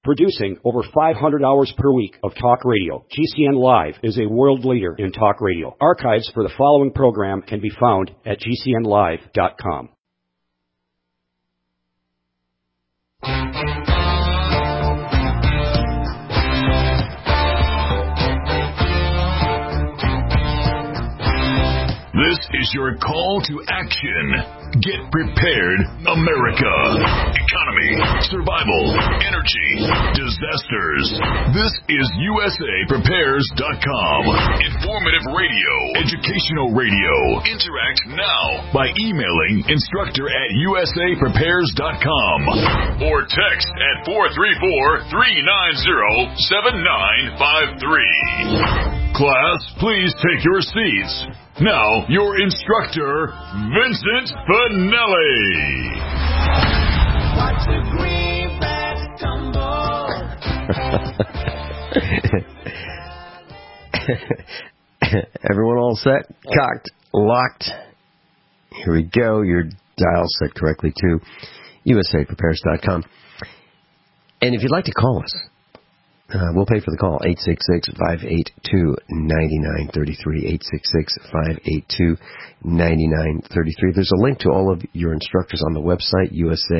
Producing over 500 hours per week of talk radio, GCN Live is a world leader in talk radio. Archives for the following program can be found at gcnlive.com. This is your call to action. Get prepared, America. Economy, survival, energy, disasters. This is USAPrepares.com. Informative radio, educational radio. Interact now by emailing instructor@USAPrepares.com or text at 434-390-7953. Class, please take your seats. Now, your instructor, Vincent Finelli. Watch the greenbacks tumble. Everyone all set? Cocked, locked. Here we go. Your dial set correctly to USAPrepares.com. And if you'd like to call us, we'll pay for the call, 866-582-9933, 866-582-9933. There's a link to all of your instructors on the website,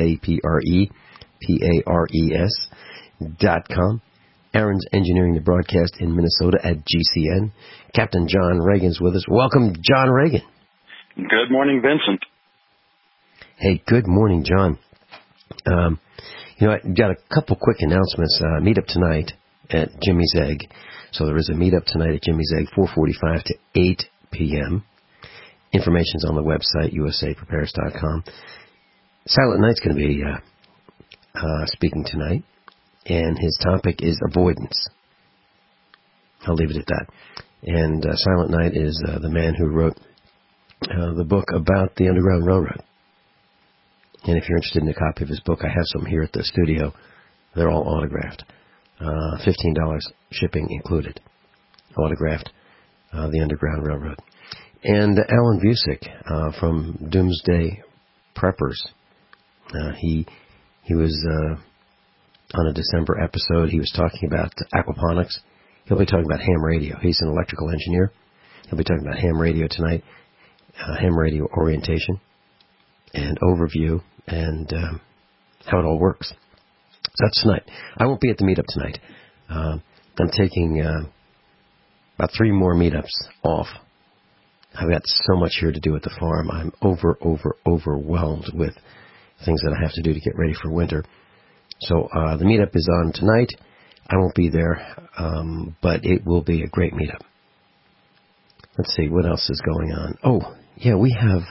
USAPREPARES.com. Aaron's engineering the broadcast in Minnesota at GCN. Captain John Reagan's with us. Welcome, John Reagan. Good morning, Vincent. Hey, good morning, John. I got a couple quick announcements. Meetup tonight at Jimmy's Egg. So there is a meetup tonight at Jimmy's Egg, 4:45 to 8 p.m. Information's on the website, usaprepares.com. Silent Knight's going to be speaking tonight, and his topic is avoidance. I'll leave it at that. And Silent Knight is the man who wrote the book about the Underground Railroad. And if you're interested in a copy of his book, I have some here at the studio. They're all autographed. $15 shipping included. Autographed, the Underground Railroad. And Alan Busick from Doomsday Preppers. He was on a December episode. He was talking about aquaponics. He'll be talking about ham radio. He's an electrical engineer. He'll be talking about ham radio tonight, ham radio orientation and overview, and how it all works. That's tonight. I won't be at the meetup tonight. I'm taking about 3 more meetups off. I've got so much here to do at the farm. I'm overwhelmed with things that I have to do to get ready for winter. So the meetup is on tonight. I won't be there, but it will be a great meetup. Let's see, what else is going on? Oh, yeah, we have...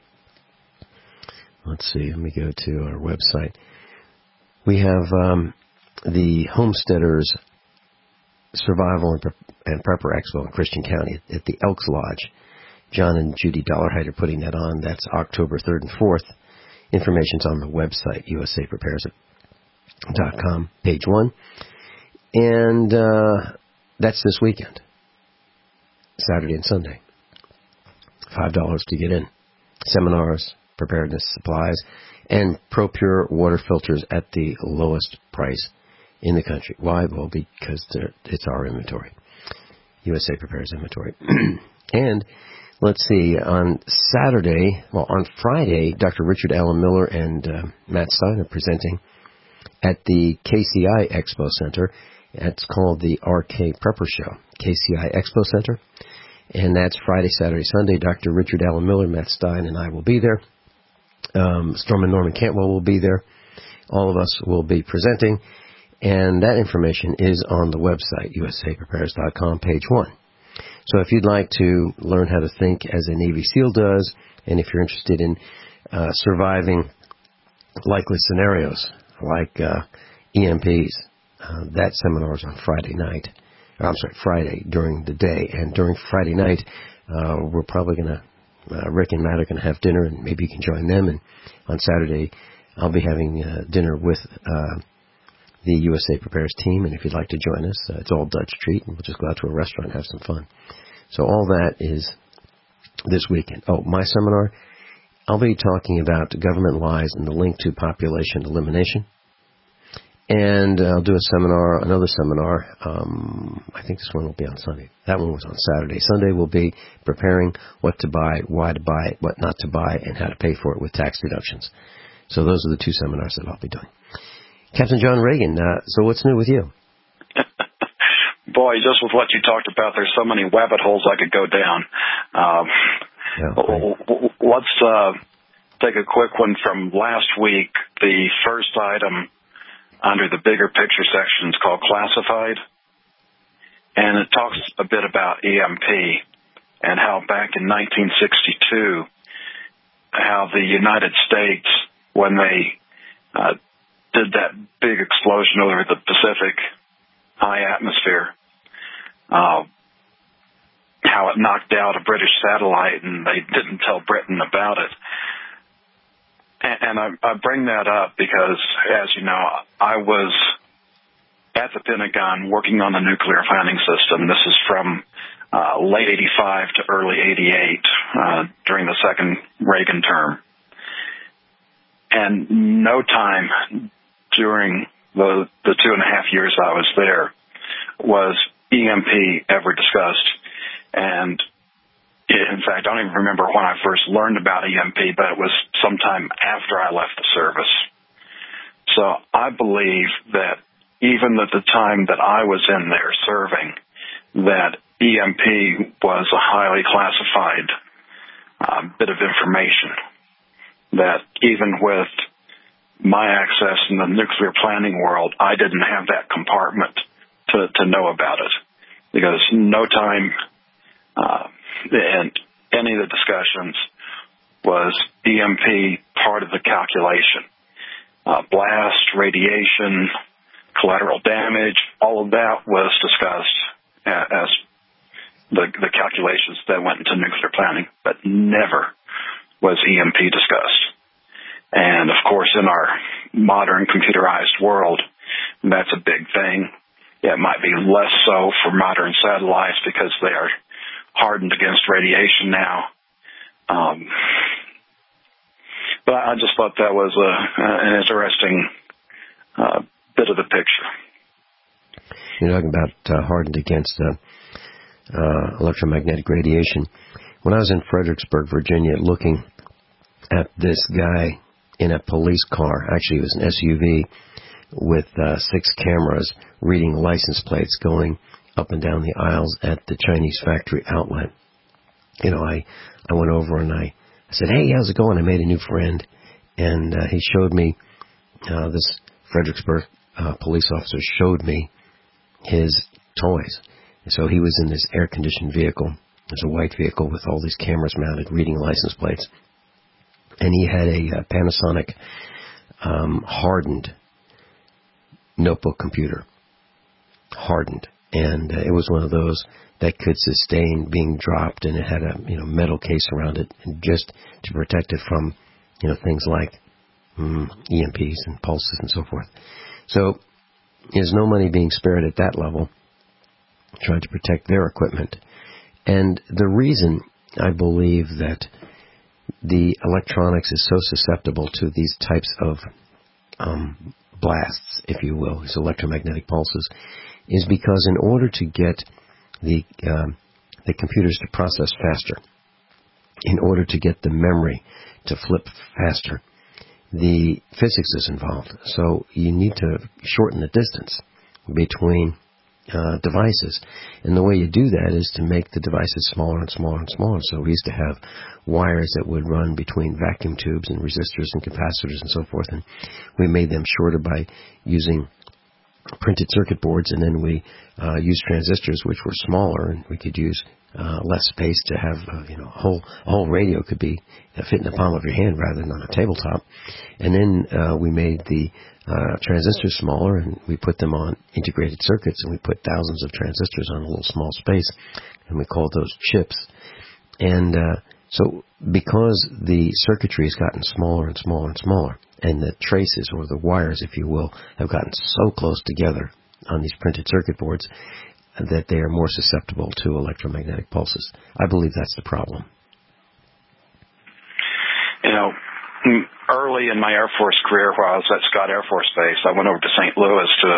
let's see, let me go to our website. We have the Homesteaders Survival and Prepper Expo in Christian County at the Elks Lodge. John and Judy Dollarhide are putting that on. That's October 3rd and 4th. Information's on the website, usaprepares.com, page 1. And that's this weekend, Saturday and Sunday. $5 to get in. Seminars, preparedness supplies, and ProPure water filters at the lowest price in the country. Why? Well, because it's our inventory. USA Prepares inventory. And let's see, on Friday, Dr. Richard Allen Miller and Matt Stein are presenting at the KCI Expo Center. It's called the RK Prepper Show, KCI Expo Center. And that's Friday, Saturday, Sunday. Dr. Richard Allen Miller, Matt Stein, and I will be there. Storm and Norman Cantwell will be there. All of us will be presenting. And that information is on the website, usaprepares.com, page 1. So if you'd like to learn how to think as a Navy SEAL does, and if you're interested in surviving likely scenarios like EMPs, that seminar is on Friday during the day. And during Friday night, we're probably going to, Rick and Matt are going to have dinner, and maybe you can join them. And on Saturday, I'll be having dinner with the USA Prepares team. And if you'd like to join us, it's all Dutch treat, and we'll just go out to a restaurant and have some fun. So all that is this weekend. Oh, my seminar, I'll be talking about government lies and the link to population elimination. And I'll do another seminar. I think this one will be on Sunday. That one was on Saturday. Sunday will be preparing what to buy, why to buy it, what not to buy, and how to pay for it with tax deductions. So those are the two seminars that I'll be doing. Captain John Reagan, so what's new with you? Boy, just with what you talked about, there's so many rabbit holes I could go down. Let's take a quick one from last week. The first item under the bigger picture section is called Classified, and it talks a bit about EMP and how back in 1962, how the United States, when they did that big explosion over the Pacific high atmosphere, how it knocked out a British satellite, and they didn't tell Britain about it. And I bring that up because, as you know, I was at the Pentagon working on the nuclear planning system. This is from late 85 to early 88 during the second Reagan term. And no time during the 2.5 years I was there was EMP ever discussed. And in fact, I don't even remember when I first learned about EMP, but it was sometime after I left the service. So I believe that even at the time that I was in there serving, that EMP was a highly classified bit of information, that even with my access in the nuclear planning world, I didn't have that compartment to know about it, because no time in any of the discussions was EMP part of the calculation. Blast, radiation, collateral damage, all of that was discussed as the calculations that went into nuclear planning, but never was EMP discussed. And, of course, in our modern computerized world, that's a big thing. It might be less so for modern satellites because they are hardened against radiation now. But I just thought that was an interesting bit of the picture. You're talking about hardened against electromagnetic radiation. When I was in Fredericksburg, Virginia, looking at this guy in a police car, actually it was an SUV, with 6 cameras reading license plates going up and down the aisles at the Chinese factory outlet. You know, I went over and I said, "Hey, how's it going?" I made a new friend, and he showed me, this Fredericksburg police officer showed me his toys. And so he was in this air-conditioned vehicle. There's a white vehicle with all these cameras mounted, reading license plates. And he had a Panasonic hardened notebook computer. Hardened. And it was one of those that could sustain being dropped, and it had a metal case around it, and just to protect it from things like EMPs and pulses and so forth. So there's no money being spared at that level, trying to protect their equipment. And the reason I believe that the electronics is so susceptible to these types of blasts, if you will, these electromagnetic pulses, is because in order to get the computers to process faster, in order to get the memory to flip faster, the physics is involved. So you need to shorten the distance between devices. And the way you do that is to make the devices smaller and smaller and smaller. So we used to have wires that would run between vacuum tubes and resistors and capacitors and so forth. And we made them shorter by using printed circuit boards, and then we used transistors, which were smaller, and we could use less space to have a whole radio could be fit in the palm of your hand rather than on a tabletop. And then we made the transistors smaller, and we put them on integrated circuits, and we put thousands of transistors on a little small space, and we called those chips. And so because the circuitry has gotten smaller and smaller and smaller, and the traces, or the wires, if you will, have gotten so close together on these printed circuit boards that they are more susceptible to electromagnetic pulses. I believe that's the problem. Early early in my Air Force career, while I was at Scott Air Force Base, I went over to St. Louis to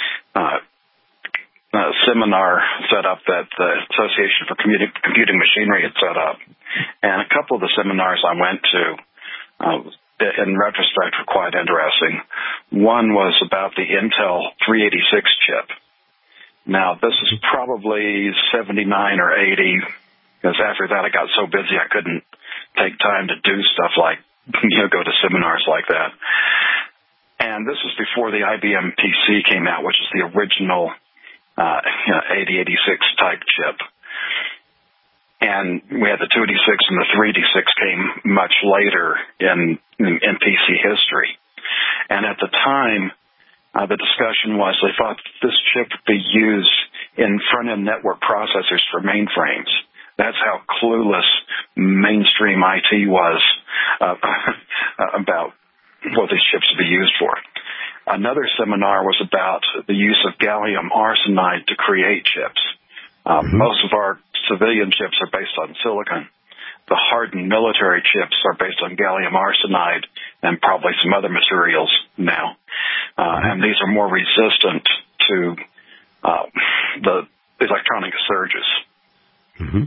a seminar set up that the Association for Computing Machinery had set up. And a couple of the seminars I went to, in retrospect, were quite interesting. One was about the Intel 386 chip. Now, this is probably 79 or 80, because after that I got so busy I couldn't take time to do stuff like, go to seminars like that. And this was before the IBM PC came out, which is the original 8086 type chip. And we had the 286 and the 386 came much later in PC history. And at the time, the discussion was they thought this chip would be used in front-end network processors for mainframes. That's how clueless mainstream IT was about what these chips would be used for. Another seminar was about the use of gallium arsenide to create chips. Most of our civilian chips are based on silicon. The hardened military chips are based on gallium arsenide and probably some other materials now. And these are more resistant to the electronic surges. Mm-hmm.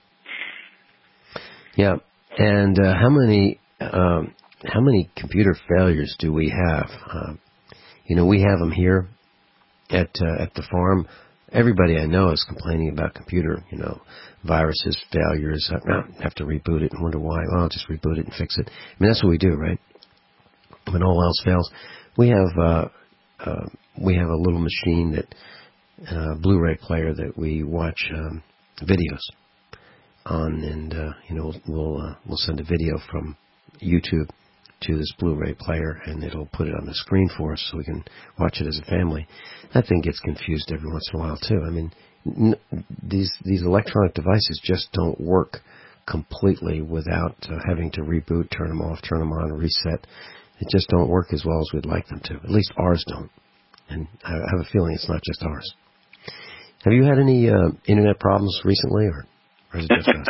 Yeah. And how many computer failures do we have? We have them here at the farm. Everybody I know is complaining about computer, viruses, failures. I have to reboot it and wonder why. Well, I'll just reboot it and fix it. I mean, that's what we do, right? When all else fails, we have a little machine that Blu-ray player that we watch videos on, and we'll send a video from YouTube to this Blu-ray player, and it'll put it on the screen for us so we can watch it as a family. That thing gets confused every once in a while too. I mean, these electronic devices just don't work completely without having to reboot, turn them off, turn them on, reset. They just don't work as well as we'd like them to. At least ours don't. And I have a feeling it's not just ours. Have you had any internet problems recently, or is it just us?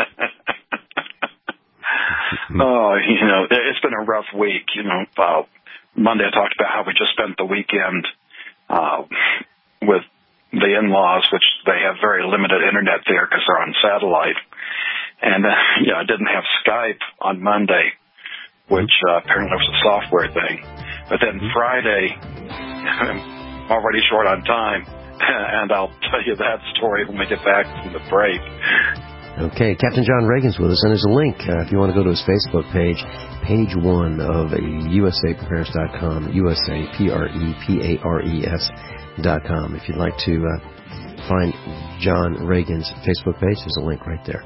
Oh, it's been a rough week. Monday I talked about how we just spent the weekend with the in-laws, which they have very limited internet there because they're on satellite. And, I didn't have Skype on Monday, which apparently was a software thing. But then Friday, I'm already short on time, and I'll tell you that story when we get back from the break. Okay, Captain John Reagan's with us, and there's a link if you want to go to his Facebook page, page 1 of USAPrepares.com, USAPREPARES.com. If you'd like to find John Reagan's Facebook page, there's a link right there.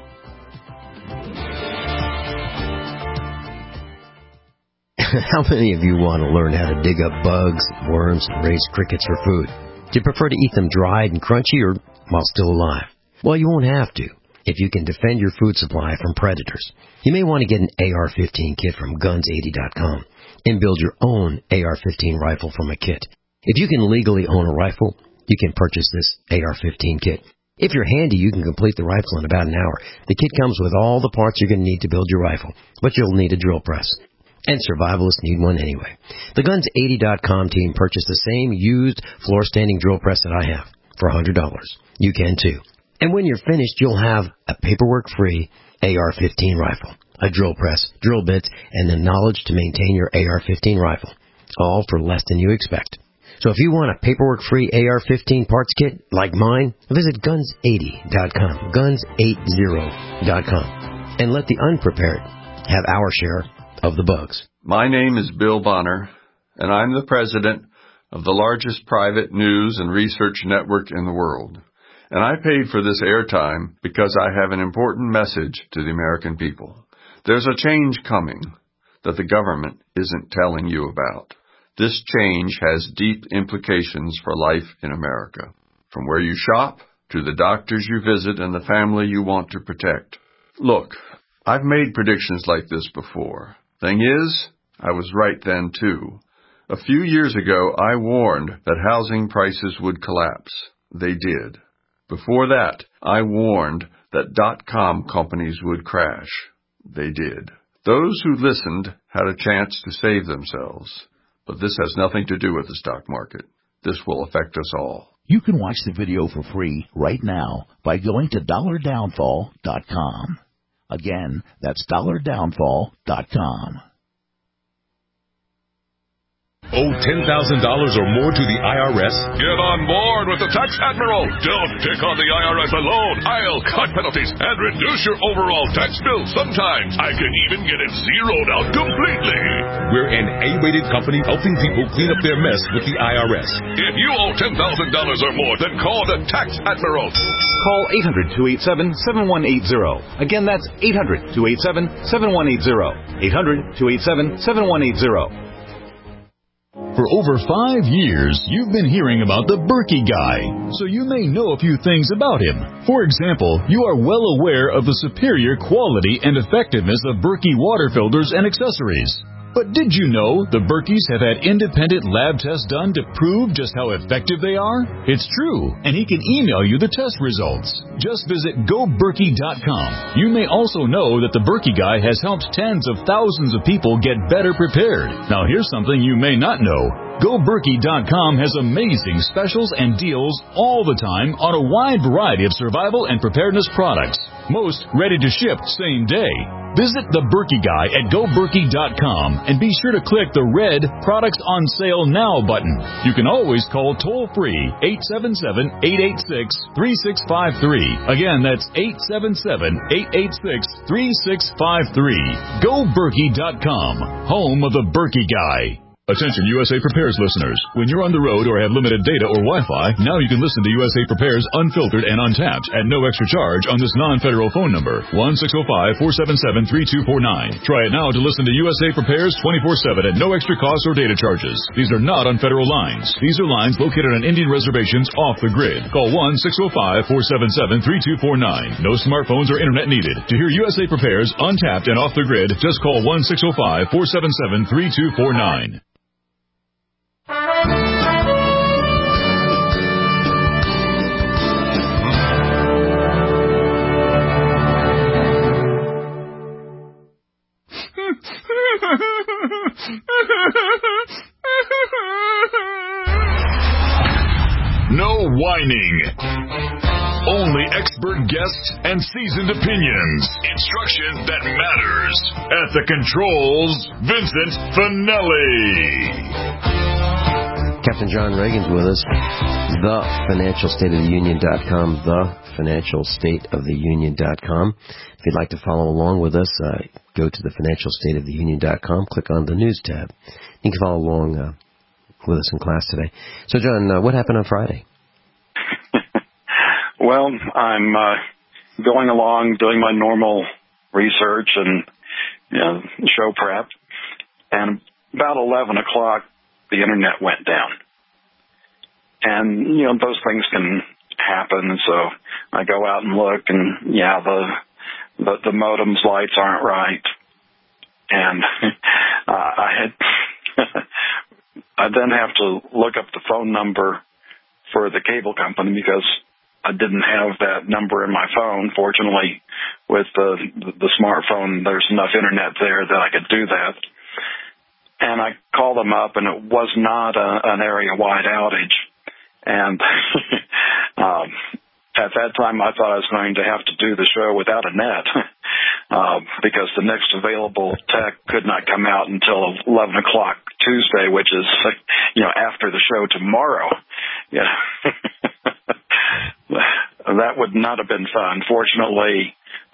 How many of you want to learn how to dig up bugs, worms, and raise crickets for food? Do you prefer to eat them dried and crunchy or while still alive? Well, you won't have to if you can defend your food supply from predators. You may want to get an AR-15 kit from Guns80.com and build your own AR-15 rifle from a kit. If you can legally own a rifle, you can purchase this AR-15 kit. If you're handy, you can complete the rifle in about an hour. The kit comes with all the parts you're going to need to build your rifle, but you'll need a drill press. And survivalists need one anyway. The Guns80.com team purchased the same used floor-standing drill press that I have for $100. You can too. And when you're finished, you'll have a paperwork-free AR-15 rifle, a drill press, drill bits, and the knowledge to maintain your AR-15 rifle, all for less than you expect. So if you want a paperwork-free AR-15 parts kit like mine, visit Guns80.com, Guns80.com, and let the unprepared have our share of the bugs. My name is Bill Bonner, and I'm the president of the largest private news and research network in the world. And I paid for this airtime because I have an important message to the American people. There's a change coming that the government isn't telling you about. This change has deep implications for life in America, from where you shop to the doctors you visit and the family you want to protect. Look, I've made predictions like this before. Thing is, I was right then too. A few years ago, I warned that housing prices would collapse. They did. Before that, I warned that .com companies would crash. They did. Those who listened had a chance to save themselves. But this has nothing to do with the stock market. This will affect us all. You can watch the video for free right now by going to dollardownfall.com. Again, that's dollardownfall.com. Owe $10,000 or more to the IRS? Get on board with the Tax Admiral. Don't take on the IRS alone. I'll cut penalties and reduce your overall tax bill. Sometimes I can even get it zeroed out completely. We're an A-rated company helping people clean up their mess with the IRS. If you owe $10,000 or more, then call the Tax Admiral. Call 800-287-7180. Again, that's 800-287-7180. 800-287-7180. For over 5 years, you've been hearing about the Berkey Guy, so you may know a few things about him. For example, you are well aware of the superior quality and effectiveness of Berkey water filters and accessories. But did you know the Berkeys have had independent lab tests done to prove just how effective they are? It's true, and he can email you the test results. Just visit GoBerkey.com. You may also know that the Berkey Guy has helped tens of thousands of people get better prepared. Now here's something you may not know. GoBerkey.com has amazing specials and deals all the time on a wide variety of survival and preparedness products. Most ready to ship same day. Visit the Berkey Guy at GoBerkey.com and be sure to click the red Products on Sale Now button. You can always call toll-free 877-886-3653. Again, that's 877-886-3653. GoBerkey.com, home of the Berkey Guy. Attention USA Prepares listeners. When you're on the road or have limited data or Wi-Fi, now you can listen to USA Prepares unfiltered and untapped at no extra charge on this non-federal phone number, 1-605-477-3249. Try it now to listen to USA Prepares 24/7 at no extra cost or data charges. These are not on federal lines. These are lines located on Indian reservations off the grid. Call 1-605-477-3249. No smartphones or internet needed. To hear USA Prepares untapped and off the grid, just call 1-605-477-3249. No whining. Only expert guests and seasoned opinions. Instruction that matters. At the controls, Vincent Finelli. Captain John Reagan's with us. TheFinancialStateOfTheUnion.com. TheFinancialStateOfTheUnion.com. If you'd like to follow along with us, go to TheFinancialStateOfTheUnion.com. Click on the News tab. You can follow along with us in class today. So, John, what happened on Friday? Well, I'm going along doing my normal research and show prep, and about 11 o'clock, the internet went down. And, those things can happen, so I go out and look, and, the modem's lights aren't right. And I then have to look up the phone number for the cable company because I didn't have that number in my phone. Fortunately, with the smartphone, there's enough internet there that I could do that. And I called them up, and it was not an area-wide outage. And at that time, I thought I was going to have to do the show without a net because the next available tech could not come out until 11 o'clock Tuesday, which is, after the show tomorrow. Yeah. That would not have been fun. Fortunately,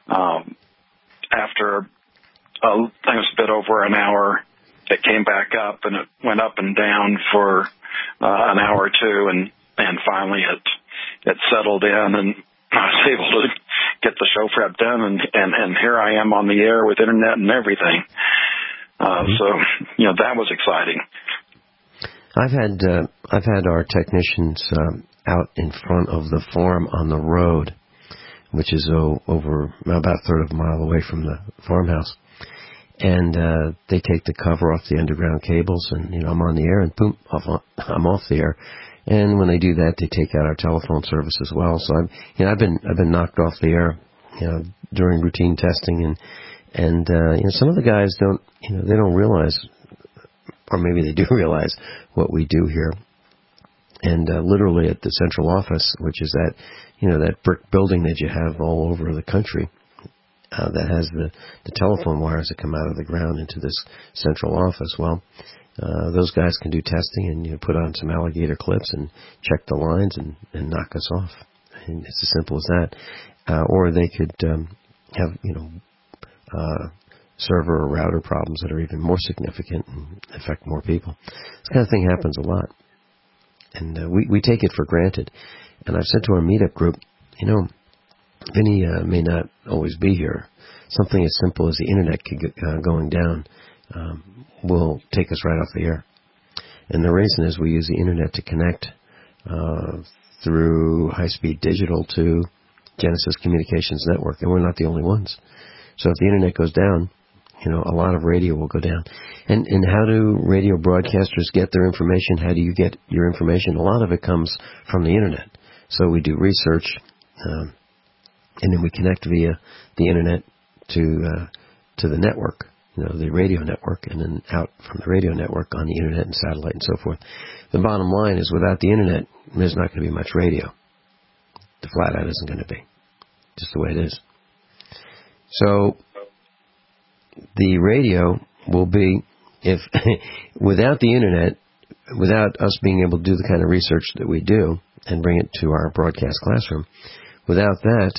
after I think it was a bit over an hour, it came back up, and it went up and down for an hour or two, and finally it settled in, and I was able to get the show prep done, and here I am on the air with internet and everything. So that was exciting. I've had our technicians out in front of the farm on the road, which is over about a third of a mile away from the farmhouse. And they take the cover off the underground cables, and I'm on the air, and boom, I'm off the air. And when they do that, they take out our telephone service as well. So I've been knocked off the air, during routine testing, And some of the guys they don't realize, or maybe they do realize what we do here. And literally at the central office, which is that brick building that you have all over the country, that has the telephone wires that come out of the ground into this central office. Well, those guys can do testing and put on some alligator clips and check the lines and knock us off. And it's as simple as that. Or they could have server or router problems that are even more significant and affect more people. This kind of thing happens a lot. And we take it for granted. And I've said to our meetup group, Vinny may not always be here. Something as simple as the internet going down will take us right off the air. And the reason is we use the internet to connect through high-speed digital to Genesis Communications Network, and we're not the only ones. So if the internet goes down, a lot of radio will go down. And how do radio broadcasters get their information? How do you get your information? A lot of it comes from the internet. So we do research, and then we connect via the internet to the network, the radio network, and then out from the radio network on the internet and satellite and so forth. The bottom line is without the internet, there's not going to be much radio. The flat out isn't going to be. Just the way it is. So the radio will be, if without the internet, without us being able to do the kind of research that we do and bring it to our broadcast classroom, without that,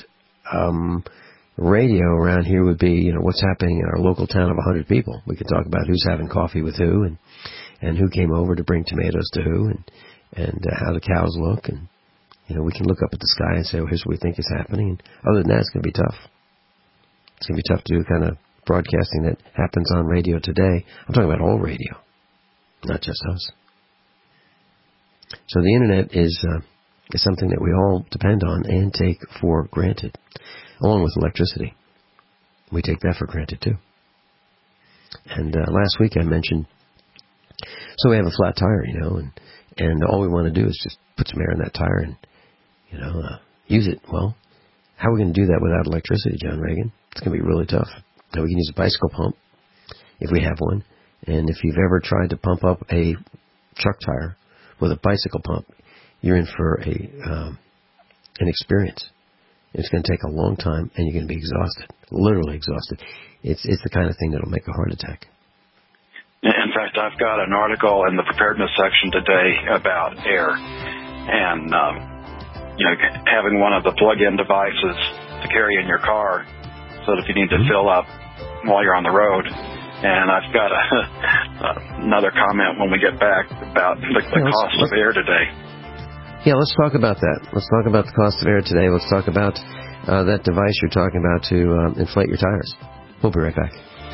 radio around here would be, what's happening in our local town of 100 people. We could talk about who's having coffee with who and who came over to bring tomatoes to who and how the cows look. And, we can look up at the sky and say, well, here's what we think is happening. And other than that, it's going to be tough. It's going to be tough to do the kind of broadcasting that happens on radio today. I'm talking about all radio, not just us. So the internet is something that we all depend on and take for granted, along with electricity. We take that for granted too. And last week I mentioned, so we have a flat tire, and all we want to do is just put some air in that tire and, use it. Well, how are we going to do that without electricity, John Reagan? It's going to be really tough. Now, we can use a bicycle pump if we have one. And if you've ever tried to pump up a truck tire with a bicycle pump, you're in for an experience. It's going to take a long time, and you're going to be exhausted, literally exhausted. It's the kind of thing that will make a heart attack. In fact, I've got an article in the preparedness section today about air and, having one of the plug-in devices to carry in your car so that if you need to fill up while you're on the road. And I've got another comment when we get back about the cost of air today. Yeah, let's talk about that. Let's talk about the cost of air today. Let's talk about that device you're talking about to inflate your tires. We'll be right back.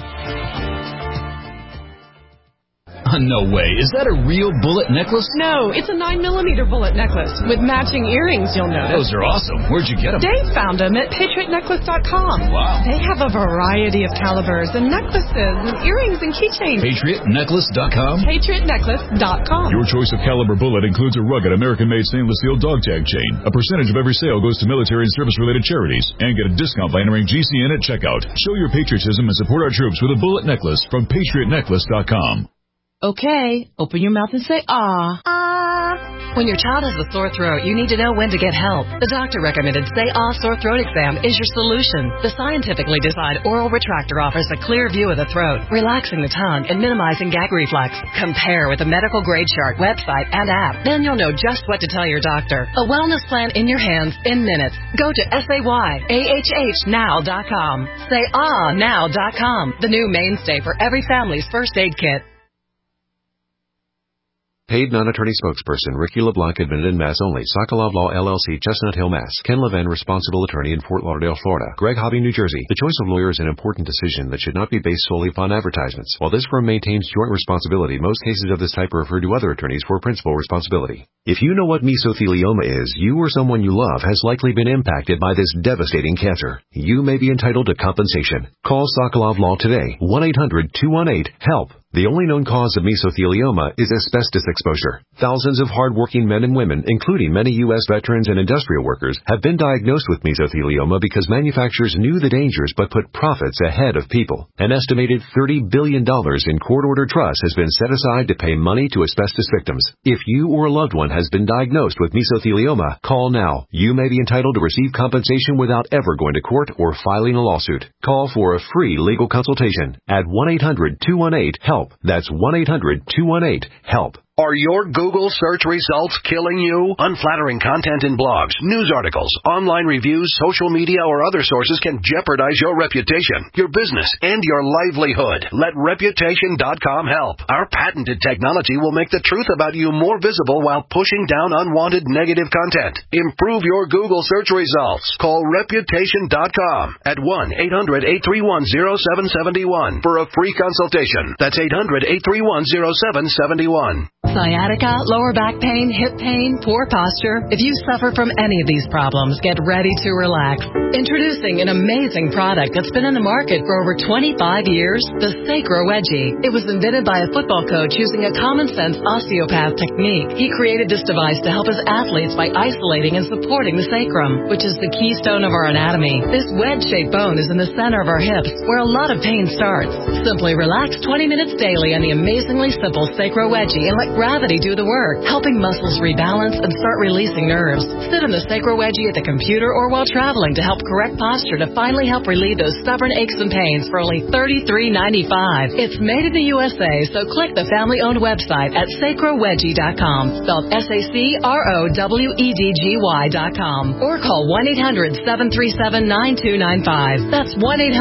No way. Is that a real bullet necklace? No, it's a 9mm bullet necklace with matching earrings, you'll notice. Those are awesome. Where'd you get them? Dave found them at PatriotNecklace.com. Wow. They have a variety of calibers and necklaces and earrings and keychains. PatriotNecklace.com? PatriotNecklace.com. Your choice of caliber bullet includes a rugged American-made stainless steel dog tag chain. A percentage of every sale goes to military and service-related charities. And get a discount by entering GCN at checkout. Show your patriotism and support our troops with a bullet necklace from PatriotNecklace.com. Okay, open your mouth and say, ah. Ah. When your child has a sore throat, you need to know when to get help. The doctor recommended Say Ah Sore Throat Exam is your solution. The scientifically designed oral retractor offers a clear view of the throat, relaxing the tongue and minimizing gag reflex. Compare with a medical grade chart, website, and app. Then you'll know just what to tell your doctor. A wellness plan in your hands in minutes. Go to SayAHHnow.com. SayAhNow.com, the new mainstay for every family's first aid kit. Paid non-attorney spokesperson Ricky LeBlanc, admitted in Mass only. Sokolov Law, LLC, Chestnut Hill, Mass. Ken Levin, responsible attorney in Fort Lauderdale, Florida. Greg Hobby, New Jersey. The choice of lawyer is an important decision that should not be based solely upon advertisements. While this firm maintains joint responsibility, most cases of this type are referred to other attorneys for principal responsibility. If you know what mesothelioma is, you or someone you love has likely been impacted by this devastating cancer. You may be entitled to compensation. Call Sokolov Law today. 1-800-218-HELP. The only known cause of mesothelioma is asbestos exposure. Thousands of hard-working men and women, including many U.S. veterans and industrial workers, have been diagnosed with mesothelioma because manufacturers knew the dangers but put profits ahead of people. An estimated $30 billion in court-ordered trust has been set aside to pay money to asbestos victims. If you or a loved one has been diagnosed with mesothelioma, call now. You may be entitled to receive compensation without ever going to court or filing a lawsuit. Call for a free legal consultation at 1-800-218-HELP. That's 1-800-218-HELP. Are your Google search results killing you? Unflattering content in blogs, news articles, online reviews, social media, or other sources can jeopardize your reputation, your business, and your livelihood. Let Reputation.com help. Our patented technology will make the truth about you more visible while pushing down unwanted negative content. Improve your Google search results. Call Reputation.com at 1-800-831-0771 for a free consultation. That's 800-831-0771. Sciatica, lower back pain, hip pain, poor posture. If you suffer from any of these problems, get ready to relax. Introducing an amazing product that's been in the market for over 25 years, the Sacro Wedgie. It was invented by a football coach using a common-sense osteopath technique. He created this device to help his athletes by isolating and supporting the sacrum, which is the keystone of our anatomy. This wedge-shaped bone is in the center of our hips, where a lot of pain starts. Simply relax 20 minutes daily on the amazingly simple Sacro Wedgie and let gravity do the work, helping muscles rebalance and start releasing nerves. Sit on the Sacro Wedgie at the computer or while traveling to help correct posture to finally help relieve those stubborn aches and pains for only $33.95. It's made in the USA, so click the family-owned website at sacrowedgie.com, spelled SACROWEDGY.com, or call 1-800-737-9295. That's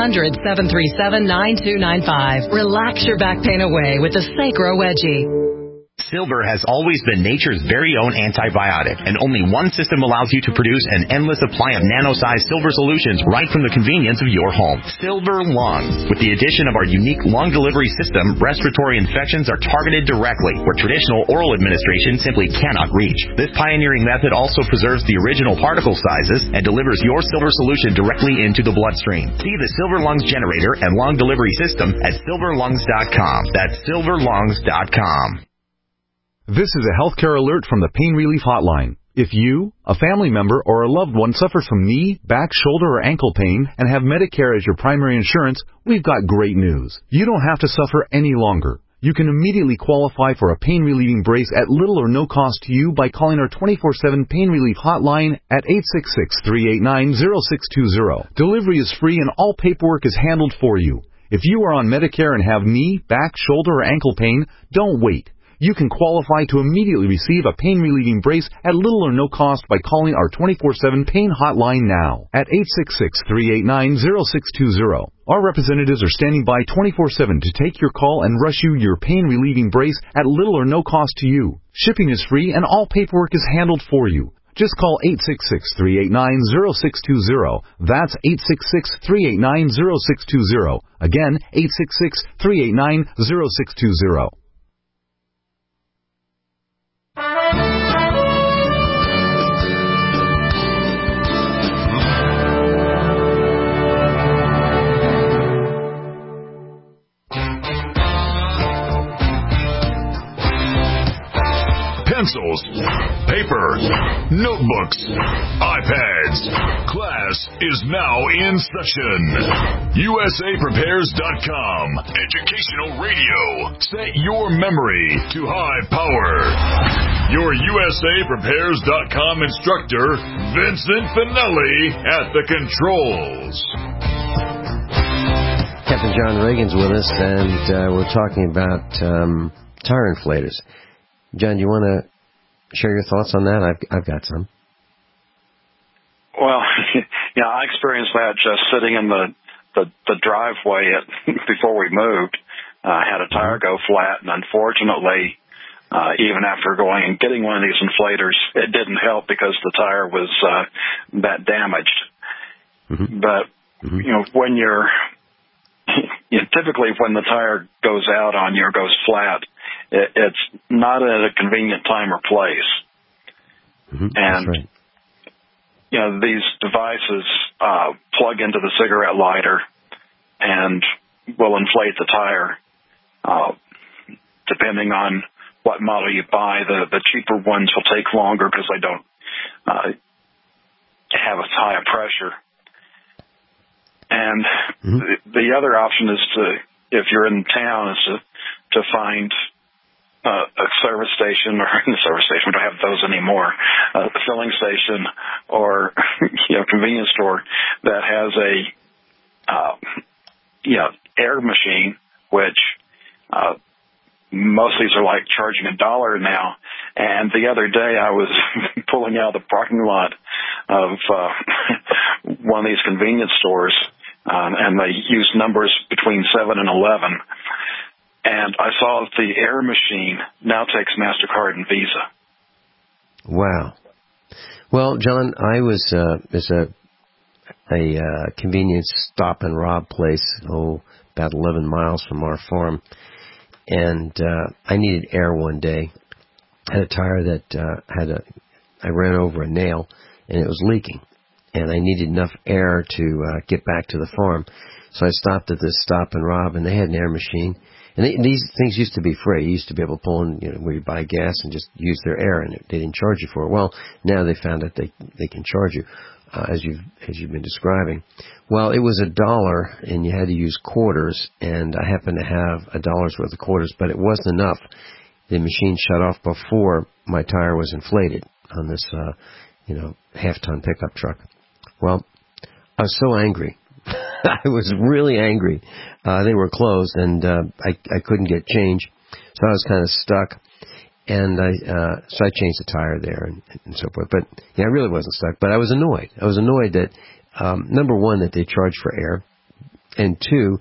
1-800-737-9295. Relax your back pain away with the Sacro Wedgie. Silver has always been nature's very own antibiotic, and only one system allows you to produce an endless supply of nano-sized silver solutions right from the convenience of your home. Silver Lungs. With the addition of our unique lung delivery system, respiratory infections are targeted directly, where traditional oral administration simply cannot reach. This pioneering method also preserves the original particle sizes and delivers your silver solution directly into the bloodstream. See the Silver Lungs generator and lung delivery system at silverlungs.com. That's silverlungs.com. This is a healthcare alert from the Pain Relief Hotline. If you, a family member, or a loved one suffers from knee, back, shoulder, or ankle pain and have Medicare as your primary insurance, we've got great news. You don't have to suffer any longer. You can immediately qualify for a pain-relieving brace at little or no cost to you by calling our 24/7 Pain Relief Hotline at 866-389-0620. Delivery is free and all paperwork is handled for you. If you are on Medicare and have knee, back, shoulder, or ankle pain, don't wait. You can qualify to immediately receive a pain-relieving brace at little or no cost by calling our 24/7 Pain Hotline now at 866-389-0620. Our representatives are standing by 24/7 to take your call and rush you your pain-relieving brace at little or no cost to you. Shipping is free and all paperwork is handled for you. Just call 866-389-0620. That's 866-389-0620. Again, 866-389-0620. Pencils, paper, notebooks, iPads. Class is now in session. USAPrepares.com. Educational radio. Set your memory to high power. Your USAPrepares.com instructor, Vincent Finelli, at the controls. Captain John Reagan's with us, and we're talking about tire inflators. John, do you want to share your thoughts on that? I've got some. Well, yeah, I experienced that just sitting in the driveway before we moved. I had a tire go flat, and unfortunately, even after going and getting one of these inflators, it didn't help because the tire was that damaged. Mm-hmm. But, you know, when typically when the tire goes out on you or goes flat, it's not at a convenient time or place. Mm-hmm. And, right. You know, these devices plug into the cigarette lighter and will inflate the tire. depending on what model you buy. The cheaper ones will take longer because they don't have as high a pressure. And the other option is if you're in town, is to find a service station, or a service station, we don't have those anymore, a filling station or convenience store that has a air machine, which most of these are like charging $1 now. And the other day I was pulling out of the parking lot of one of these convenience stores, and they use numbers between 7 and 11. And I saw that the air machine now takes MasterCard and Visa. Wow. Well, John, I was there's a convenience stop and rob place, about 11 miles from our farm, and I needed air one day. I had a tire that I ran over a nail, and it was leaking, and I needed enough air to get back to the farm. So I stopped at this stop and rob, and they had an air machine. And these things used to be free. You used to be able to pull in, where you buy gas and just use their air, and they didn't charge you for it. Well, now they found that they can charge you, as you've been describing. Well, it was $1, and you had to use quarters, and I happened to have $1 worth of quarters, but it wasn't enough. The machine shut off before my tire was inflated on this, half-ton pickup truck. Well, I was so angry. I was really angry. They were closed, and I couldn't get change, so I was kind of stuck. And so I changed the tire there and so forth. But I really wasn't stuck. But I was annoyed. I was annoyed that number one, that they charge for air, and two,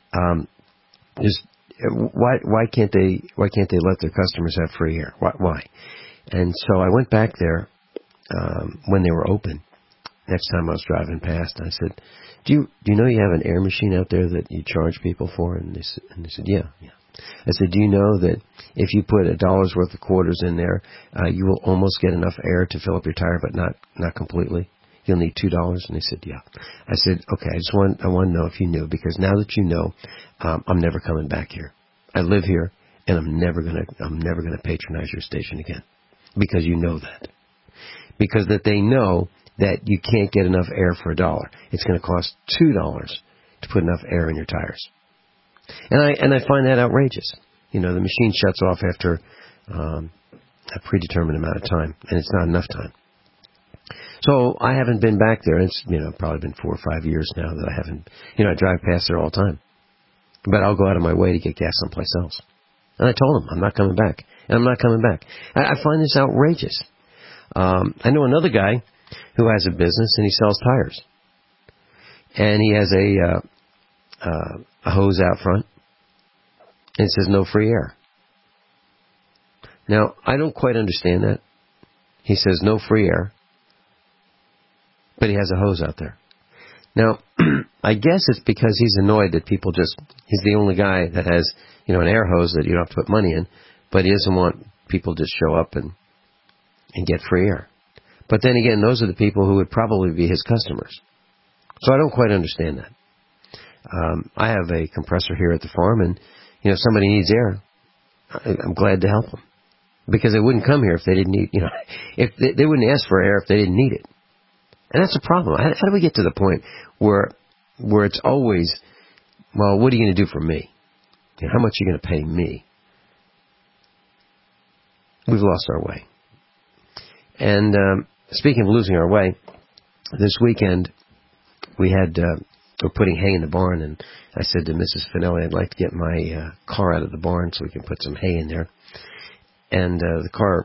why can't they let their customers have free air? Why? And so I went back there when they were open. Next time I was driving past, I said, Do you know you have an air machine out there that you charge people for? And they said, yeah. I said, do you know that if you put $1 worth of quarters in there, you will almost get enough air to fill up your tire, but not completely? You'll need $2. And they said, yeah. I said, okay, I want to know if you knew, because now that you know, I'm never coming back here. I live here, and I'm never gonna patronize your station again, because you know that. Because that they know that you can't get enough air for $1. It's going to cost $2 to put enough air in your tires. And I find that outrageous. The machine shuts off after a predetermined amount of time, and it's not enough time. So I haven't been back there. It's probably been 4 or 5 years now that I haven't. I drive past there all the time, but I'll go out of my way to get gas someplace else. And I told them I'm not coming back, and I'm not coming back. I find this outrageous. I know another guy who has a business, and he sells tires. And he has a hose out front, and it says no free air. Now, I don't quite understand that. He says no free air, but he has a hose out there. Now, I guess it's because he's annoyed that he's the only guy that has, an air hose that you don't have to put money in, but he doesn't want people to show up and get free air. But then again, those are the people who would probably be his customers. So I don't quite understand that. I have a compressor here at the farm, and, if somebody needs air, I'm glad to help them. Because they wouldn't come here if they didn't need, if they wouldn't ask for air if they didn't need it. And that's a problem. How do we get to the point where it's always, well, what are you going to do for me? How much are you going to pay me? We've lost our way. And speaking of losing our way, this weekend we're putting hay in the barn, and I said to Mrs. Finelli, I'd like to get my car out of the barn so we can put some hay in there. And the car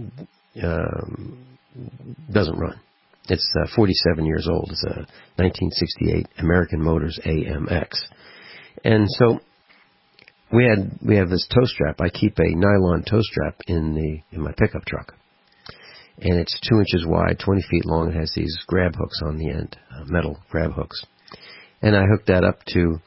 doesn't run. It's 47 years old. It's a 1968 American Motors AMX. And so we have this tow strap. I keep a nylon tow strap in my pickup truck. And it's 2 inches wide, 20 feet long. It has these grab hooks on the end, metal grab hooks. And I hooked that up to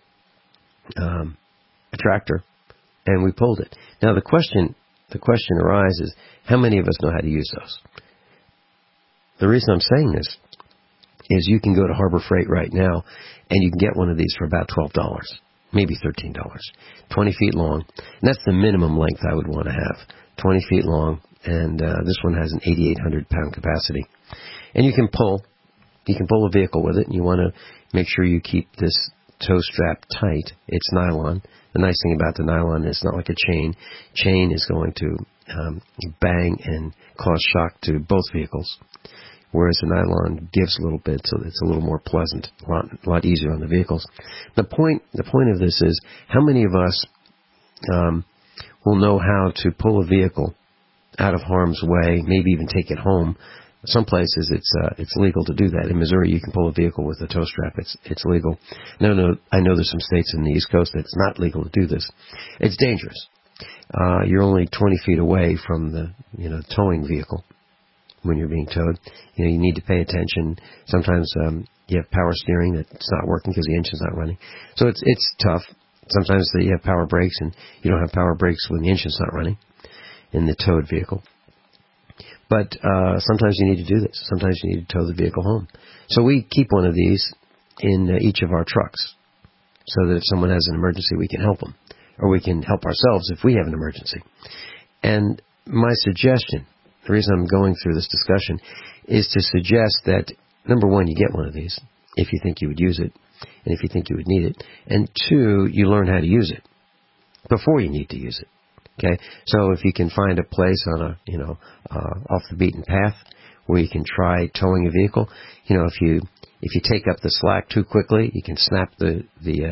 a tractor, and we pulled it. Now the question arises, how many of us know how to use those? The reason I'm saying this is you can go to Harbor Freight right now, and you can get one of these for about $12. maybe $13. 20 feet long. And that's the minimum length I would want to have. 20 feet long, and this one has an 8,800-pound capacity. And you can pull a vehicle with it, and you want to make sure you keep this tow strap tight. It's nylon. The nice thing about the nylon is it's not like a chain. Chain is going to bang and cause shock to both vehicles, whereas the nylon gives a little bit, so it's a little more pleasant, a lot easier on the vehicles. The point of this is, how many of us will know how to pull a vehicle out of harm's way, maybe even take it home? Some places it's legal to do that. In Missouri, you can pull a vehicle with a tow strap. It's legal. No, I know there's some states in the East Coast that it's not legal to do this. It's dangerous. You're only 20 feet away from the towing vehicle when you're being towed. You need to pay attention. Sometimes you have power steering that's not working because the engine's not running. So it's tough. Sometimes you have power brakes and you don't have power brakes when the engine's not running in the towed vehicle. But sometimes you need to do this. Sometimes you need to tow the vehicle home. So we keep one of these in each of our trucks so that if someone has an emergency, we can help them. Or we can help ourselves if we have an emergency. And my suggestion, the reason I'm going through this discussion, is to suggest that, number one, you get one of these if you think you would use it and if you think you would need it. And two, you learn how to use it before you need to use it. Okay, so if you can find a place on a off the beaten path where you can try towing a vehicle, if you take up the slack too quickly, you can snap the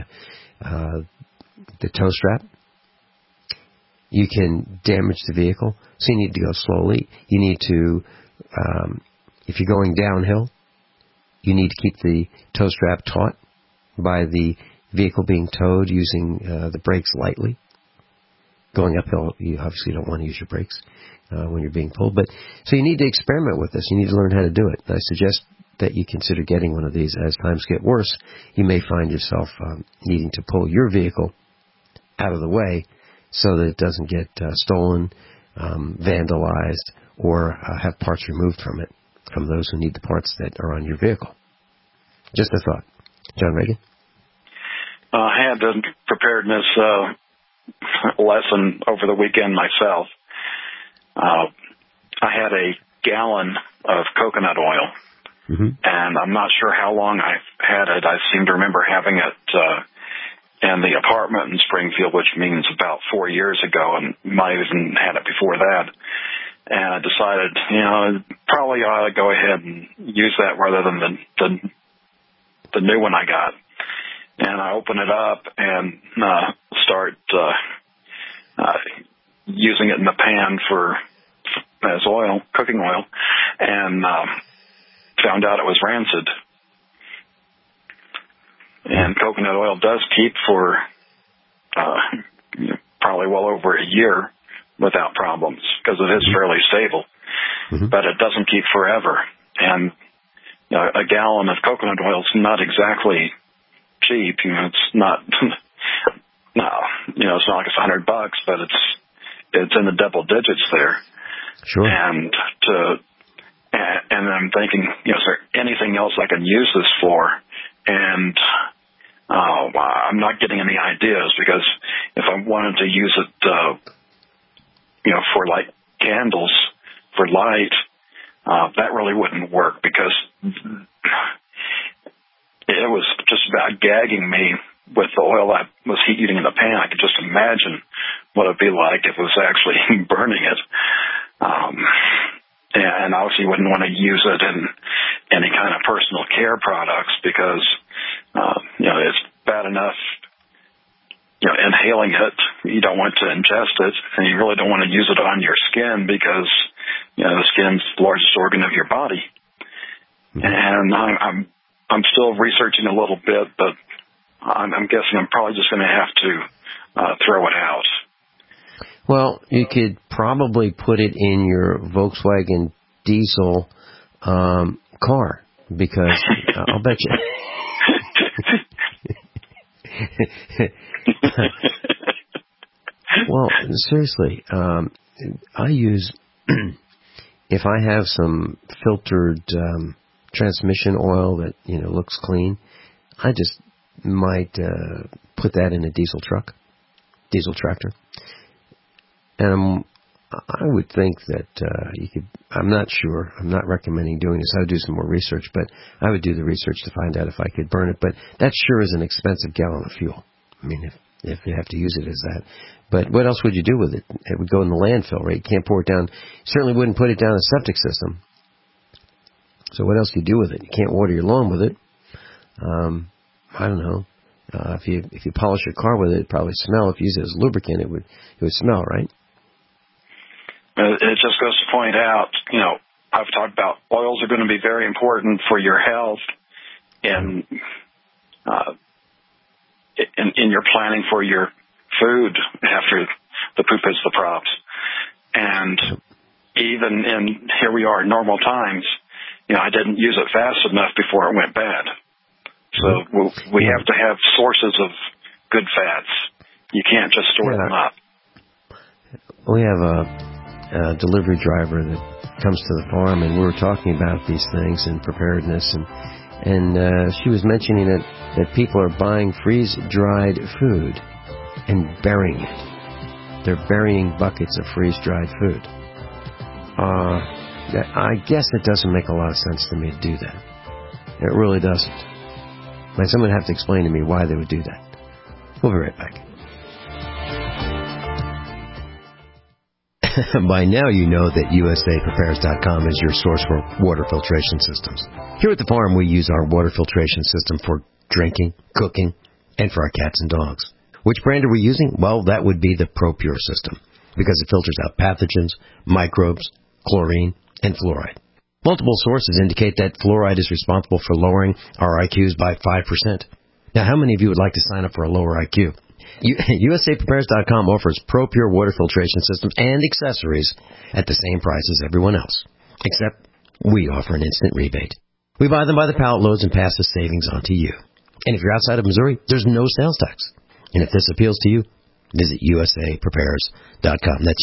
tow strap. You can damage the vehicle, so you need to go slowly. You need to, if you're going downhill, you need to keep the tow strap taut by the vehicle being towed using the brakes lightly. Going uphill, you obviously don't want to use your brakes when you're being pulled. But so you need to experiment with this. You need to learn how to do it. I suggest that you consider getting one of these. As times get worse, you may find yourself needing to pull your vehicle out of the way so that it doesn't get stolen, vandalized, or have parts removed from it, from those who need the parts that are on your vehicle. Just a thought. John Reagan? I had a preparedness lesson over the weekend myself. I had a gallon of coconut oil, and I'm not sure how long I've had it. I seem to remember having it in the apartment in Springfield, which means about 4 years ago, and might have even had it before that. And I decided, probably ought to go ahead and use that rather than the new one I got. And I open it up and start using it in the pan as oil, cooking oil, and found out it was rancid. And coconut oil does keep for probably well over a year without problems because it is fairly stable, but it doesn't keep forever. And a gallon of coconut oil is not exactly cheap. It's not, it's not like it's $100, but it's in the double digits there. Sure. And I'm thinking, is there anything else I can use this for? And I'm not getting any ideas because if I wanted to use it, for like candles for light, that really wouldn't work because it was just about gagging me with the oil I was heating in the pan. I could just imagine what it'd be like if it was actually burning it. And obviously you wouldn't want to use it in any kind of personal care products because, it's bad enough, inhaling it. You don't want to ingest it, and you really don't want to use it on your skin because, the skin's the largest organ of your body. And I'm still researching a little bit, but I'm guessing I'm probably just going to have to throw it out. Well, you could probably put it in your Volkswagen diesel car because I'll bet you. Well, seriously, I use, if I have some filtered transmission oil that, looks clean, I just might put that in a diesel tractor. And I would think that you could, I'm not sure, I'm not recommending doing this, I would do some more research, but I would do the research to find out if I could burn it. But that sure is an expensive gallon of fuel. I mean, if you have to use it as that. But what else would you do with it? It would go in the landfill, right? You can't pour it down. You certainly wouldn't put it down a septic system. So what else do you do with it? You can't water your lawn with it. I don't know. If you polish your car with it, it'd probably smell. If you use it as lubricant, it would smell, right? It just goes to point out, I've talked about oils are going to be very important for your health and in your planning for your food after the poop hits the props. And even here we are in normal times, I didn't use it fast enough before it went bad. So we have to have sources of good fats. You can't just store them up. We have a delivery driver that comes to the farm, and we were talking about these things and preparedness, and she was mentioning that people are buying freeze-dried food and burying it. They're burying buckets of freeze-dried food. I guess it doesn't make a lot of sense to me to do that. It really doesn't. Someone would have to explain to me why they would do that. We'll be right back. By now you know that USAPrepares.com is your source for water filtration systems. Here at the farm we use our water filtration system for drinking, cooking, and for our cats and dogs. Which brand are we using? Well, that would be the ProPure system, because it filters out pathogens, microbes, chlorine, and fluoride. Multiple sources indicate that fluoride is responsible for lowering our IQs by 5%. Now, how many of you would like to sign up for a lower IQ? USAPrepares.com offers ProPure water filtration systems and accessories at the same price as everyone else, except we offer an instant rebate. We buy them by the pallet loads and pass the savings on to you. And if you're outside of Missouri, there's no sales tax. And if this appeals to you, visit USAPrepares.com. That's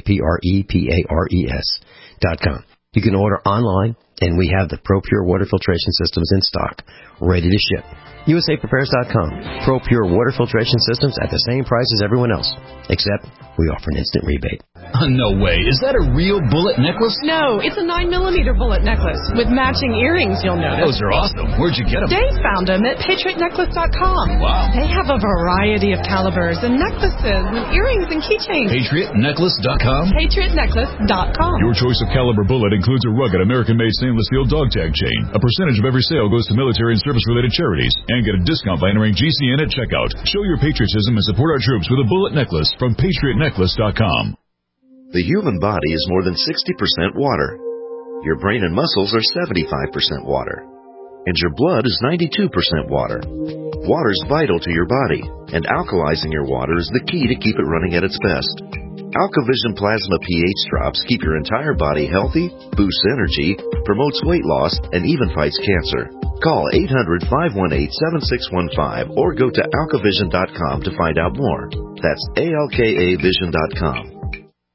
USAPrepares.com. You can order online, and we have the ProPure water filtration systems in stock, ready to ship. USAPrepares.com. ProPure water filtration systems at the same price as everyone else, except we offer an instant rebate. No way. Is that a real bullet necklace? No, it's a 9mm bullet necklace with matching earrings, you'll notice. Those are awesome. Where'd you get them? Dave found them at PatriotNecklace.com. Wow. They have a variety of calibers and necklaces and earrings and keychains. PatriotNecklace.com? PatriotNecklace.com. Your choice of caliber bullet includes a rugged American-made stainless steel dog tag chain. A percentage of every sale goes to military and service-related charities. And get a discount by entering GCN at checkout. Show your patriotism and support our troops with a bullet necklace from PatriotNecklace.com. The human body is more than 60% water. Your brain and muscles are 75% water. And your blood is 92% water. Water is vital to your body, and alkalizing your water is the key to keep it running at its best. AlkaVision Plasma pH drops keep your entire body healthy, boosts energy, promotes weight loss, and even fights cancer. Call 800-518-7615 or go to alkavision.com to find out more. That's ALKAvision.com.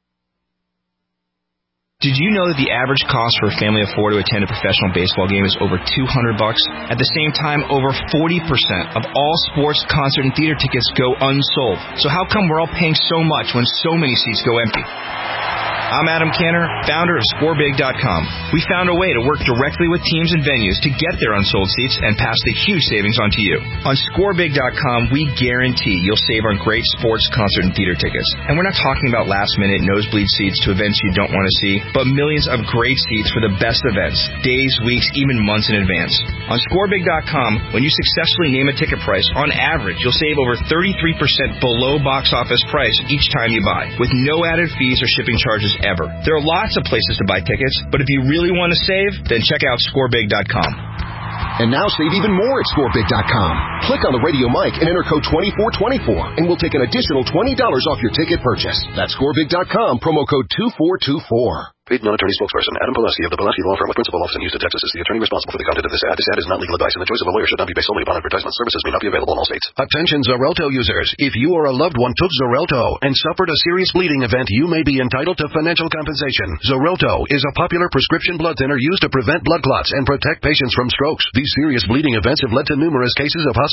Did you know that the average cost for a family of four to attend a professional baseball game is over $200? At the same time, over 40% of all sports, concert, and theater tickets go unsold. So how come we're all paying so much when so many seats go empty? I'm Adam Canner, founder of ScoreBig.com. We found a way to work directly with teams and venues to get their unsold seats and pass the huge savings on to you. On ScoreBig.com, we guarantee you'll save on great sports, concert, and theater tickets. And we're not talking about last-minute nosebleed seats to events you don't want to see, but millions of great seats for the best events, days, weeks, even months in advance. On ScoreBig.com, when you successfully name a ticket price, on average, you'll save over 33% below box office price each time you buy, with no added fees or shipping charges ever. There are lots of places to buy tickets, but if you really want to save, then check out ScoreBig.com. And now save even more at ScoreBig.com. Click on the radio mic and enter code 2424, and we'll take an additional $20 off your ticket purchase. That's ScoreBig.com, promo code 2424. Paid non-attorney spokesperson Adam Pulaski of the Pulaski Law Firm with principal office in Houston, Texas is the attorney responsible for the content of this ad. This ad is not legal advice, and the choice of a lawyer should not be based solely upon advertisement. Services may not be available in all states. Attention Xarelto users. If you or a loved one took Xarelto and suffered a serious bleeding event, you may be entitled to financial compensation. Xarelto is a popular prescription blood thinner used to prevent blood clots and protect patients from strokes. These serious bleeding events have led to numerous cases of hospitalization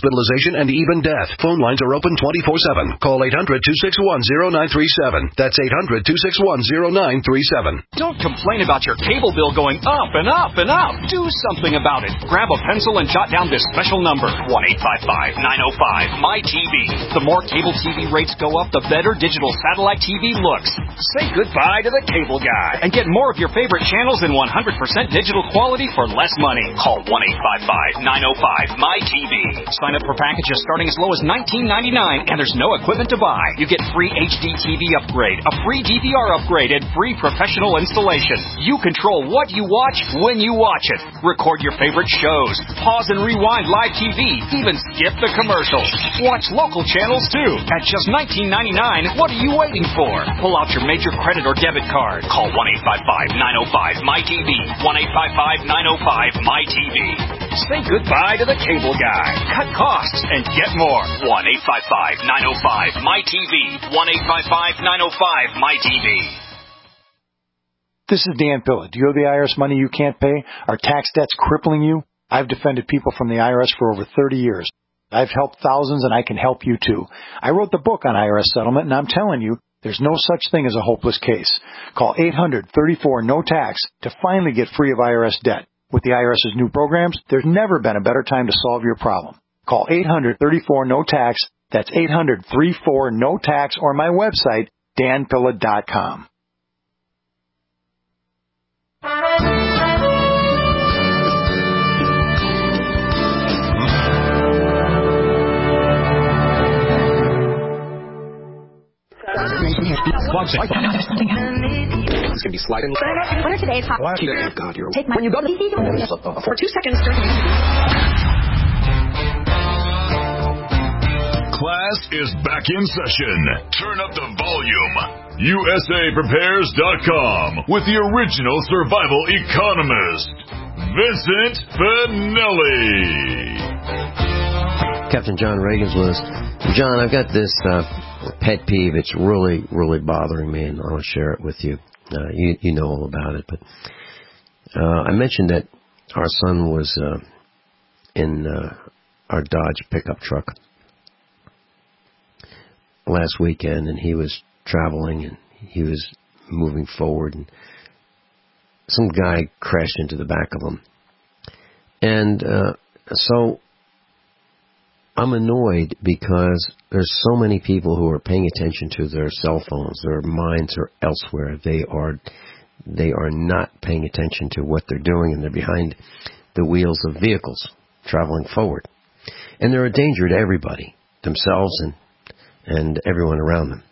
hospitalization, and even death. Phone lines are open 24/7. Call 800-261-0937. That's 800-261-0937. Don't complain about your cable bill going up and up and up. Do something about it. Grab a pencil and jot down this special number, 1-855-905-MY-TV. The more cable TV rates go up, the better digital satellite TV looks. Say goodbye to the cable guy and get more of your favorite channels in 100% digital quality for less money. Call 1-855-905-MY-TV. Sign up for packages starting as low as $19.99, and there's no equipment to buy. You get free HD TV upgrade, a free DVR upgrade, and free professional installation. You control what you watch when you watch it. Record your favorite shows. Pause and rewind live TV. Even skip the commercials. Watch local channels too. At just $19.99, what are you waiting for? Pull out your major credit or debit card. Call 1-855-905-MY-TV. 1-855-905-MY-TV. Say goodbye to the cable guy. Cut costs and get more. 1-855-905-MY-TV. 1-855-905-MY-TV. This is Dan Pilla. Do you owe the IRS money you can't pay? Are tax debts crippling you? I've defended people from the IRS for over 30 years. I've helped thousands, and I can help you too. I wrote the book on IRS settlement, and I'm telling you, there's no such thing as a hopeless case. Call 800-34-NO-TAX to finally get free of IRS debt. With the IRS's new programs, there's never been a better time to solve your problem. Call 800-34-NO-TAX. That's 800-34-NO-TAX, or my website, danpilla.com. It's gonna be sliding. What are today's hot? Oh God, you're. Take my. When you go to for 2 seconds. Class is back in session. Turn up the volume. USAPrepares.com with the original survival economist, Vincent Finelli. Captain John Reagan's with us. John, I've got this pet peeve. It's really, really bothering me, and I want to share it with you. You know all about it, but I mentioned that our son was in our Dodge pickup truck last weekend, and he was traveling, and he was moving forward, and some guy crashed into the back of him. And so I'm annoyed because there's so many people who are paying attention to their cell phones. Their minds are elsewhere. They are not paying attention to what they're doing, and they're behind the wheels of vehicles traveling forward. And they're a danger to everybody, themselves and everyone around them.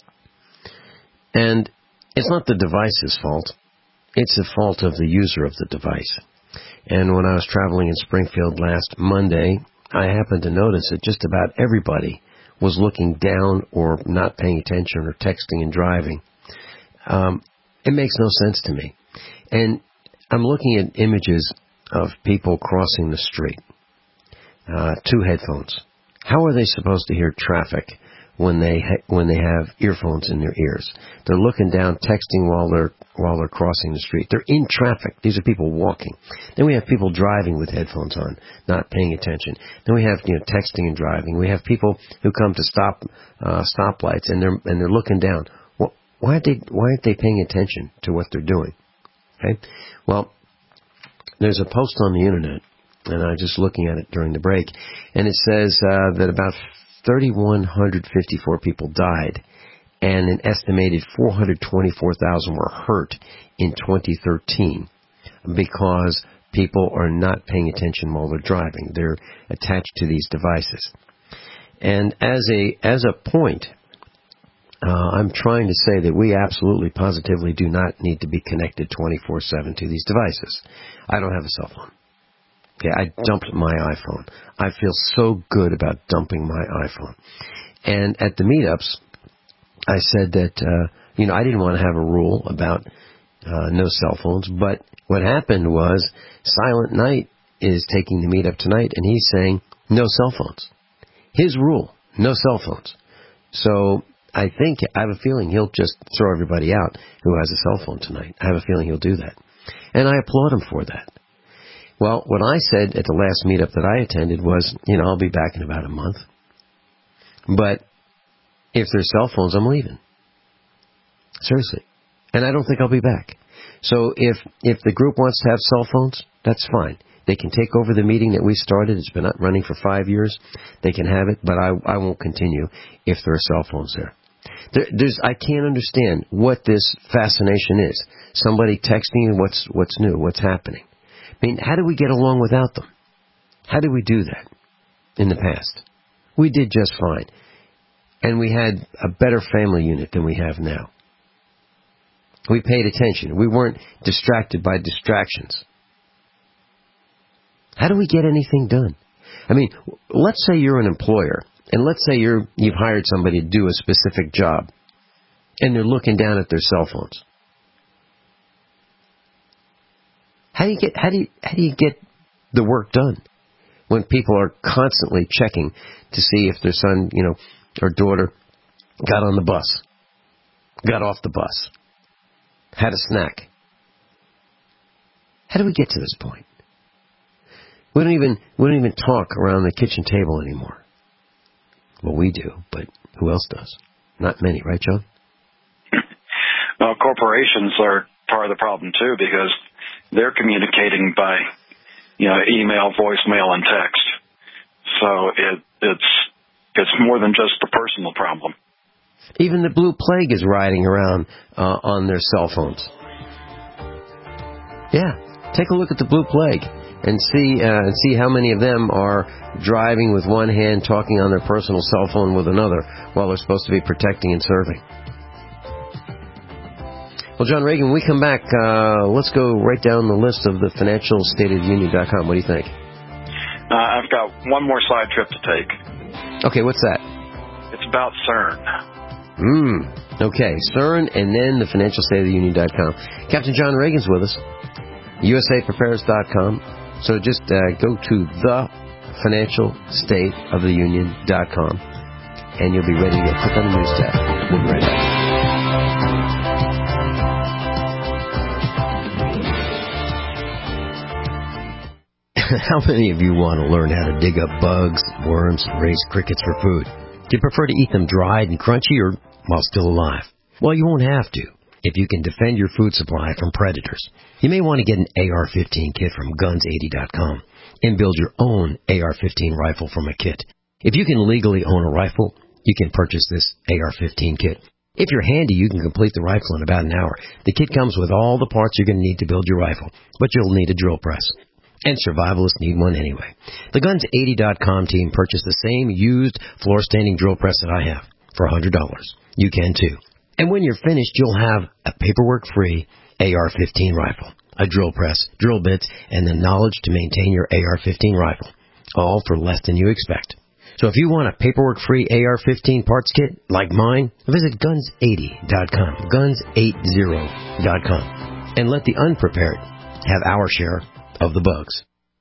And it's not the device's fault. It's the fault of the user of the device. And when I was traveling in Springfield last Monday, I happened to notice that just about everybody was looking down or not paying attention or texting and driving. It makes no sense to me. And I'm looking at images of people crossing the street. 2 headphones. How are they supposed to hear traffic when they have earphones in their ears? They're looking down, texting while they're crossing the street. They're in traffic. These are people walking. Then we have people driving with headphones on, not paying attention. Then we have texting and driving. We have people who come to stoplights and they're looking down. Well, why aren't they paying attention to what they're doing? Okay. Well, there's a post on the internet, and I was just looking at it during the break, and it says that about 3,154 people died, and an estimated 424,000 were hurt in 2013 because people are not paying attention while they're driving. They're attached to these devices. And as a point, I'm trying to say that we absolutely, positively do not need to be connected 24/7 to these devices. I don't have a cell phone. Okay, I dumped my iPhone. I feel so good about dumping my iPhone. And at the meetups, I said that, I didn't want to have a rule about no cell phones, but what happened was Silent Night is taking the meetup tonight, and he's saying no cell phones. His rule, no cell phones. So I have a feeling he'll just throw everybody out who has a cell phone tonight. I have a feeling he'll do that. And I applaud him for that. Well, what I said at the last meetup that I attended was, I'll be back in about a month. But if there's cell phones, I'm leaving. Seriously. And I don't think I'll be back. So if the group wants to have cell phones, that's fine. They can take over the meeting that we started. It's been running for 5 years. They can have it, but I won't continue if there are cell phones there. I can't understand what this fascination is. Somebody texting you what's new, what's happening. I mean, how do we get along without them? How did we do that in the past? We did just fine. And we had a better family unit than we have now. We paid attention. We weren't distracted by distractions. How do we get anything done? I mean, let's say you're an employer, and let's say you've hired somebody to do a specific job, and they're looking down at their cell phones. How do you get the work done when people are constantly checking to see if their son, or daughter got on the bus, got off the bus, had a snack? How do we get to this point? We don't even talk around the kitchen table anymore. Well, we do, but who else does? Not many, right, John? Well, corporations are part of the problem too, because they're communicating by, email, voicemail, and text. So it's more than just a personal problem. Even the blue plague is riding around on their cell phones. Yeah, take a look at the blue plague and see how many of them are driving with one hand, talking on their personal cell phone with another, while they're supposed to be protecting and serving. Well, John Reagan, when we come back, let's go right down the list of the financialstateoftheunion.com. What do you think? I've got one more side trip to take. Okay, what's that? It's about CERN. Okay, CERN and then the financialstateoftheunion.com. Captain John Reagan's with us. USAprepares.com. So just go to the financialstateoftheunion.com and you'll be ready to click on the news tab. We'll be right back. How many of you want to learn how to dig up bugs, worms, and raise crickets for food? Do you prefer to eat them dried and crunchy or while still alive? Well, you won't have to if you can defend your food supply from predators. You may want to get an AR-15 kit from Guns80.com and build your own AR-15 rifle from a kit. If you can legally own a rifle, you can purchase this AR-15 kit. If you're handy, you can complete the rifle in about an hour. The kit comes with all the parts you're going to need to build your rifle, but you'll need a drill press. And survivalists need one anyway. The Guns80.com team purchased the same used floor-standing drill press that I have for $100. You can too. And when you're finished, you'll have a paperwork-free AR-15 rifle, a drill press, drill bits, and the knowledge to maintain your AR-15 rifle, all for less than you expect. So if you want a paperwork-free AR-15 parts kit like mine, visit Guns80.com, Guns80.com, and let the unprepared have our share of the bugs.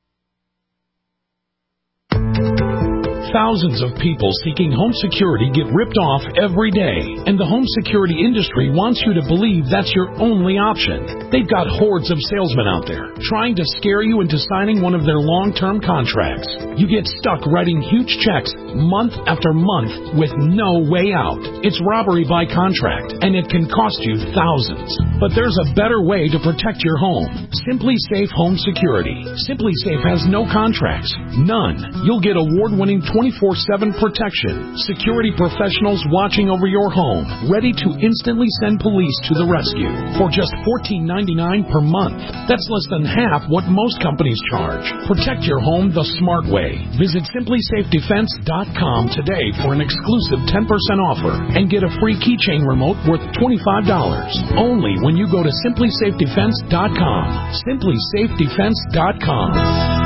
Thousands of people seeking home security get ripped off every day, and the home security industry wants you to believe that's your only option. They've got hordes of salesmen out there trying to scare you into signing one of their long-term contracts. You get stuck writing huge checks month after month with no way out. It's robbery by contract, and it can cost you thousands. But there's a better way to protect your home. Simply Safe Home Security. Simply Safe has no contracts. None. You'll get award-winning 24/7 protection. Security professionals watching over your home, ready to instantly send police to the rescue for just $14.99 per month. That's less than half what most companies charge. Protect your home the smart way. Visit SimplySafeDefense.com today for an exclusive 10% offer and get a free keychain remote worth $25. Only when you go to SimplySafeDefense.com. SimplySafeDefense.com.